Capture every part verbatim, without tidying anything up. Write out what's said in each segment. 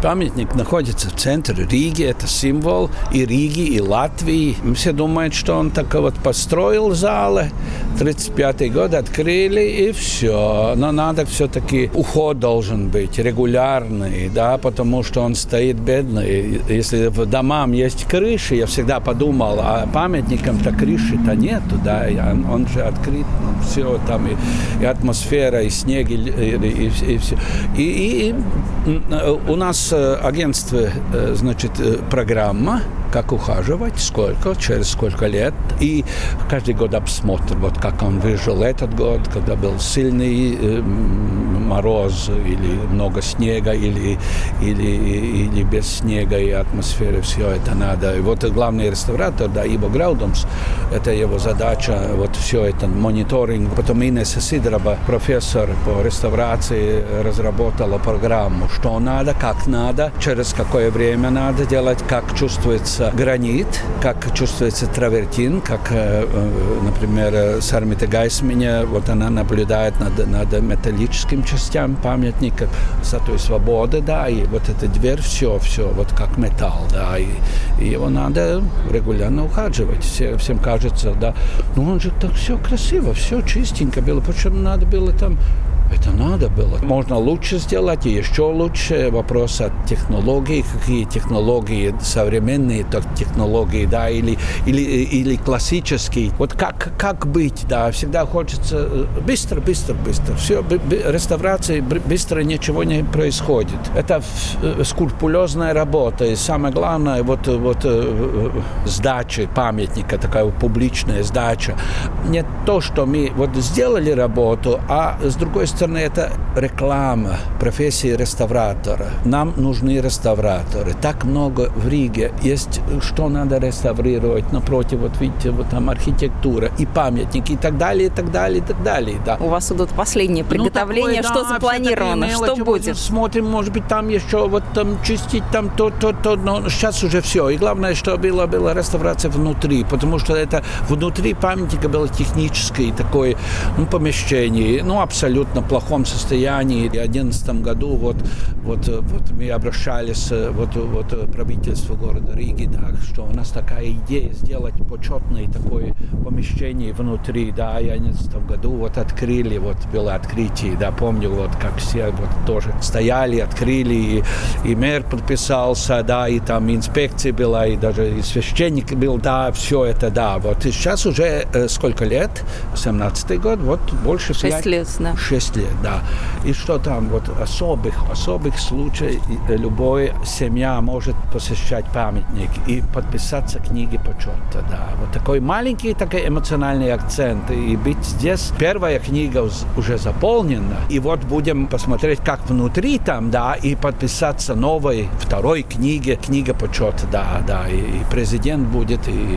Памятник находится в центре Риги, это символ и Риги, и Латвии. Все думают, что он так вот построил залы, тридцать пятый год открыли, и все. Но надо все-таки, уход должен быть регулярный, да, потому что он стоит бедный. Если в домам есть крыши, я всегда подумал, а памятникам-то крыши-то нету, да, он, он же открыт, ну, все там, и, и атмосфера, и снег, и, и, и, и все. И, и, и у нас агентство, значит, программа, как ухаживать, сколько, через сколько лет. И каждый год обсмотр, вот как он выжил этот год, когда был сильный э, мороз, или много снега, или, или, или без снега и атмосферы, все это надо. И вот главный реставратор, да, Иво Граудомс, это его задача, вот все это мониторинг. Потом Инесса Сидорова, профессор по реставрации, разработала программу, что надо, как надо, через какое время надо делать, как чувствуется гранит, как чувствуется травертин, как, например, Сармита Гайсминя, вот она наблюдает над, над металлическим частям памятника, Статуи Свободы, да, и вот эта дверь, все, все, вот как металл, да, и, и его надо регулярно ухаживать. Все, всем кажется, да, ну он же так все красиво, все чистенько было, почему надо было там. Это надо было. Можно лучше сделать, и еще лучше. Вопрос от технологий, какие технологии, современные технологии, да, или, или, или классические. Вот как, как быть, да, всегда хочется быстро, быстро, быстро. Все, б, б, реставрации быстро ничего не происходит. Это скрупулезная работа, и самое главное, вот, вот сдача памятника, такая публичная сдача. Не то, что мы вот сделали работу, а с другой стороны, это реклама профессии реставратора. Нам нужны реставраторы. Так много в Риге есть, что надо реставрировать. Напротив, вот видите, вот там архитектура и памятники, и так далее, и так далее, и так далее. Да. У вас идут последние приготовления. Ну, такое, что да, запланировано? Что будет? Смотрим, может быть, там еще вот там чистить, там то, то, то. Но сейчас уже все. И главное, что была, была реставрация внутри, потому что это внутри памятника было техническое такое, ну, помещение, ну, абсолютно в плохом состоянии. В две тысячи одиннадцатом году вот, вот, вот мы обращались вот, вот, правительству города Риги, да, что у нас такая идея сделать почетное такое помещение внутри, да, и в две тысячи одиннадцатом году вот открыли, вот было открытие, да, помню, вот как все вот тоже стояли, открыли, и, и мэр подписался, да, и там инспекция была, и даже и священник был, да, все это, да, вот. И сейчас уже э, сколько лет? семнадцатый год, вот больше шесть лет, да. шесть лет, да. И что там, вот особых, особых случаев любая семья может посещать памятник и подписаться к книге почета, да. Вот такой маленький, такой эмоциональный акцент. И быть здесь, первая книга уже заполнена, и вот будем посмотреть, как внутри там, да, и подписаться новой, второй книге, книга почета, да, да. И, и президент будет, и, и,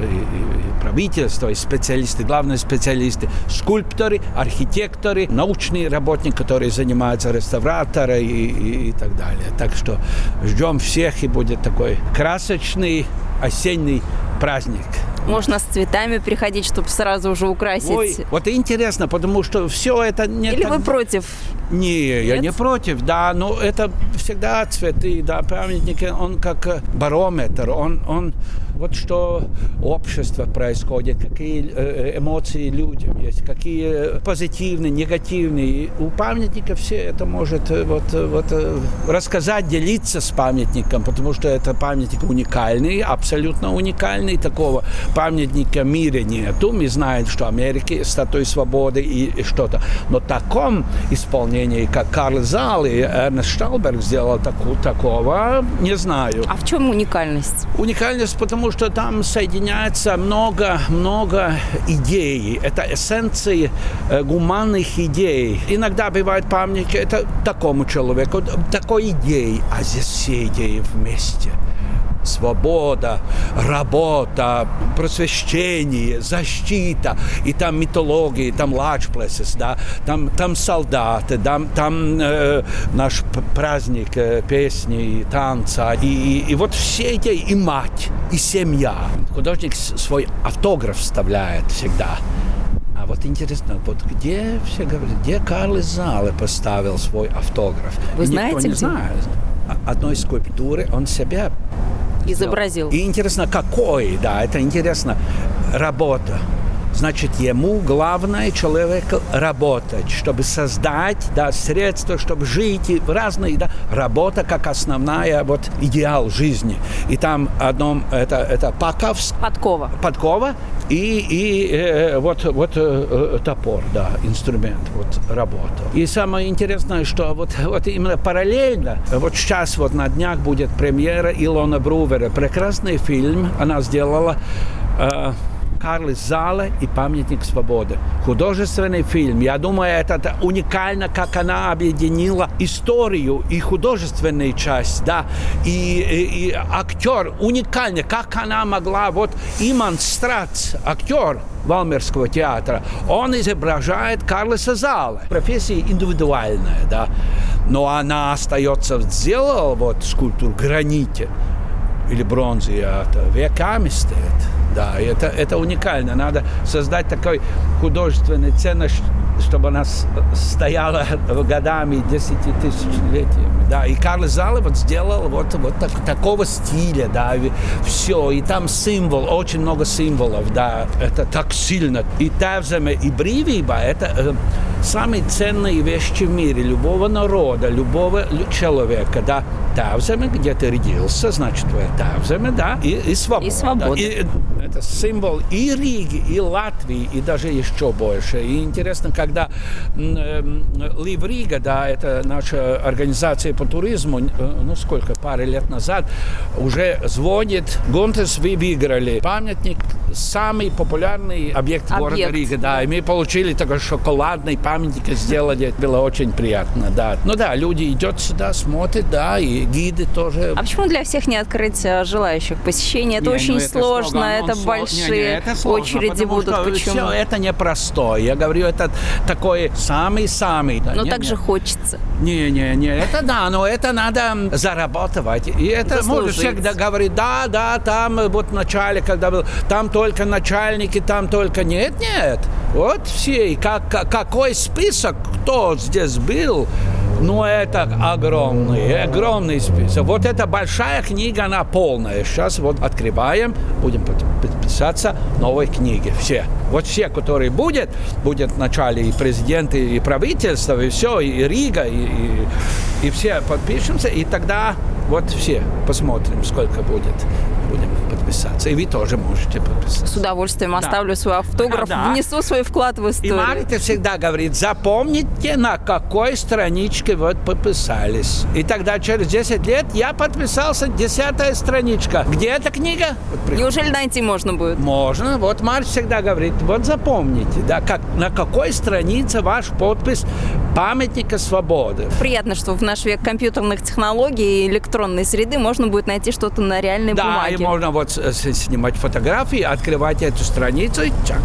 и правительство, и специалисты, главные специалисты, скульпторы, архитекторы, научные работники, которые занимаются реставратором и, и, и так далее. Так что ждем всех, и будет такой красочный осенний праздник. Можно с цветами приходить, чтобы сразу уже украсить. Ой, вот интересно, потому что все это не Или так... вы против? Не, Нет? Я не против, да, но это всегда цветы, да, памятники, он как барометр, он, он вот что общество происходит, какие эмоции людям есть, какие позитивные, негативные. У памятника все это может вот, вот, рассказать, делиться с памятником, потому что это памятник уникальный, абсолютно уникальный, такого памятника в мире нету. Мы знаем, что в Америке статуи свободы и, и что-то. Но в таком исполнении, как Карл Зал и Эрнест Штауберг сделал таку, такого, не знаю. А в чем уникальность? Уникальность, потому что там соединяется много-много идей. Это эссенции э, гуманных идей. Иногда бывает памятник это такому человеку, такой идеи, а здесь все идеи вместе. Свобода, работа, просвещение, защита, и там митология, и там large places, да, там, там солдаты, там, там э, наш праздник э, песни, танца, и, и, и вот все эти, и мать, и семья. Художник свой автограф вставляет всегда. А вот интересно, вот где все говорят, где Карл из Зала поставил свой автограф? Вы и знаете, никто не где? знает. одной скульптуры он себя изобразил. И интересно, какой, да, это интересно, работа. Значит, ему главное человеку работать, чтобы создать, да, средства, чтобы жить, и разные, да, работа как основная, вот, идеал жизни. И там одном, это, это паковс. Подкова. Подкова и, и э, вот, вот э, топор, да, инструмент, вот, работа. И самое интересное, что вот, вот именно параллельно, вот сейчас вот на днях будет премьера Илона Брувера, прекрасный фильм, она сделала, э, «Карлис Зале» и «Памятник свободы». Художественный фильм. Я думаю, это, это уникально, как она объединила историю и художественную часть, да, и, и, и актер уникально, как она могла, вот Иман Страц, актер Валмерского театра, он изображает Карлиса Зале. Профессия индивидуальная, да, но она остается, сделала вот скульптуру в граните или бронзе, это веками стоит. Да, это, это уникально. Надо создать такой художественный ценность, чтобы она стояла годами, десятитысячелетиями. Да, и Карлис Зале вот сделал вот, вот так, такого стиля, да, и все. И там символ, очень много символов, да, это так сильно. И Тевземе, и Брīvība – это э, самые ценные вещи в мире любого народа, любого человека, да. Тевземе, где ты родился, значит, твоя Тевземе, да, и, и свобода. И свобода. И, это символ и Риги, и Латвии, и даже еще больше. И интересно, когда э, Live Riga, да, это наша организация по туризму, ну сколько, пару лет назад, уже звонит: Гунтес, вы выиграли памятник, самый популярный объект, объект города Рига, да, да. И мы получили такой шоколадный памятник, сделали, это было очень приятно, да. Ну да, люди идут сюда, смотрят, да, и гиды тоже. А почему для всех не открыть желающих посещения? Это не, очень ну, это сложно, сложно, это сло... большие не, не, это сложно, очереди будут. Почему? Все это непростое. Я говорю, это такой самый-самый. Но не, так не. же хочется. Не-не-не, это да, но это надо зарабатывать. И это может всегда говорить, да, да, там вот в начале, когда был, там только начальники, там только нет, нет. Вот все. И как, какой список, кто здесь был, ну, это огромный, огромный список. Вот эта большая книга, она полная. Сейчас вот открываем, будем подписаться новой книги. Все. Вот все, которые будет, будет в начале и президент, и правительство, и все, и Рига, и, и, и все подпишемся, и тогда вот все посмотрим, сколько будет. Будем подписаться. И вы тоже можете подписаться. С удовольствием да. Оставлю свой автограф, да. Внесу свой вклад в историю. И Марита всегда говорит, запомните, на какой страничке вы подписались. И тогда через десять лет я подписался, десятая страничка. Где эта книга? Вот, неужели найти можно будет? Можно. Вот Марь всегда говорит, вот запомните, да, как, на какой странице ваш подпись памятника свободы. Приятно, что в наш век компьютерных технологий и электронной среды можно будет найти что-то на реальной да, бумаге. Да, и можно вот снимать фотографии, открывать эту страницу и чак.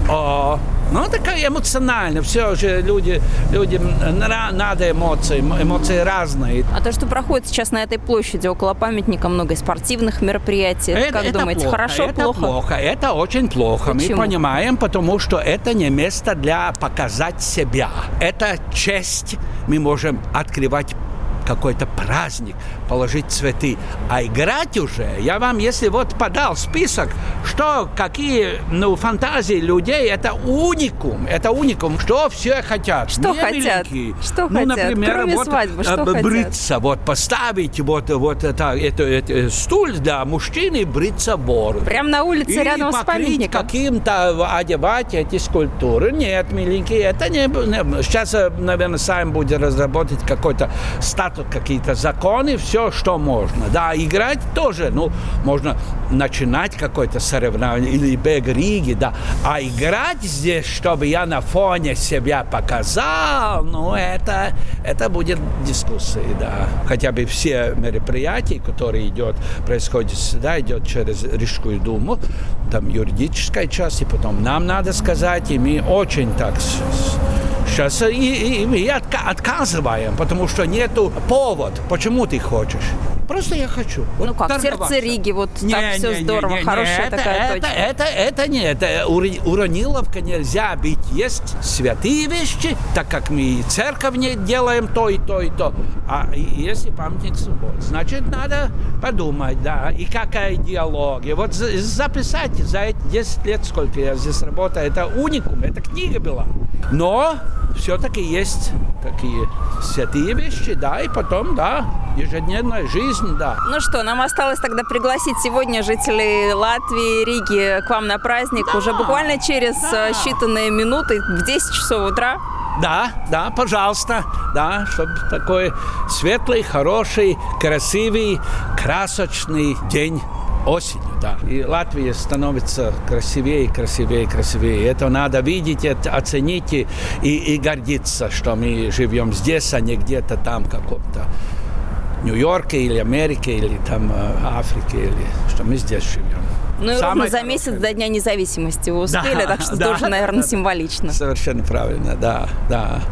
О, ну, такая эмоциональная. Все же люди, людям надо эмоции, эмоции разные. А то, что проходит сейчас на этой площади около памятника, много и спортивных мероприятий. Это, как это думаете, плохо, хорошо, это плохо? плохо? Это очень плохо. Почему? Мы понимаем, потому что это не место для показать себя. Это честь. Мы можем открывать какой-то праздник, положить цветы. А играть уже, я вам, если вот подал список, что, какие, ну, фантазии людей, это уникум, это уникум, что все хотят. Что не хотят? Миленькие. Что ну, хотят? Например, кроме вот, свадьбы, что э, бриться, хотят? вот, поставить вот, вот это, это, это, стул для мужчины, бриться бороду. Прямо на улице или рядом с памятником? каким-то одевать эти скульптуры. Нет, миленькие, это не... не сейчас, наверное, сами будем разработать какой-то статус, какие-то законы, все, что можно. Да, играть тоже, ну, можно начинать какое-то соревнование или бег Риги, да, а играть здесь, чтобы я на фоне себя показал, ну, это, это будет дискуссия, да. Хотя бы все мероприятия, которые идет, происходят сюда, идет через Рижскую думу, там юридическая часть, и потом нам надо сказать, и мы очень так Сейчас и, и, и мы отка- отказываем, потому что нету повода. Почему ты хочешь? Просто я хочу. Вот ну как, в сердце Риги, вот не, так не, все не, здорово, не, не, хорошая это, такая это, точка. Это, это, это нет, это Урониловка нельзя быть. Есть святые вещи, так как мы церковь не делаем то и то и то. А если памятник свободы, значит, надо подумать, да, и какая идеология. Вот записать за эти десять лет, сколько я здесь работаю, это уникум, это книга была. Но все-таки есть такие святые вещи, да, и потом, да, ежедневная жизнь, да. Ну что, нам осталось тогда пригласить сегодня жителей Латвии, Риги к вам на праздник да, уже буквально через да. считанные минуты в десять часов утра. Да, да, пожалуйста, да, чтобы такой светлый, хороший, красивый, красочный день. Осенью, да. И Латвия становится красивее, красивее, красивее. Это надо видеть, это оценить и, и гордиться, что мы живем здесь, а не где-то там каком-то Нью-Йорке или Америке, или там Африке, или что мы здесь живем. Ну и ровно за месяц до Дня независимости вы успели, да, так что да, тоже, наверное, да, символично. Совершенно правильно, да, да.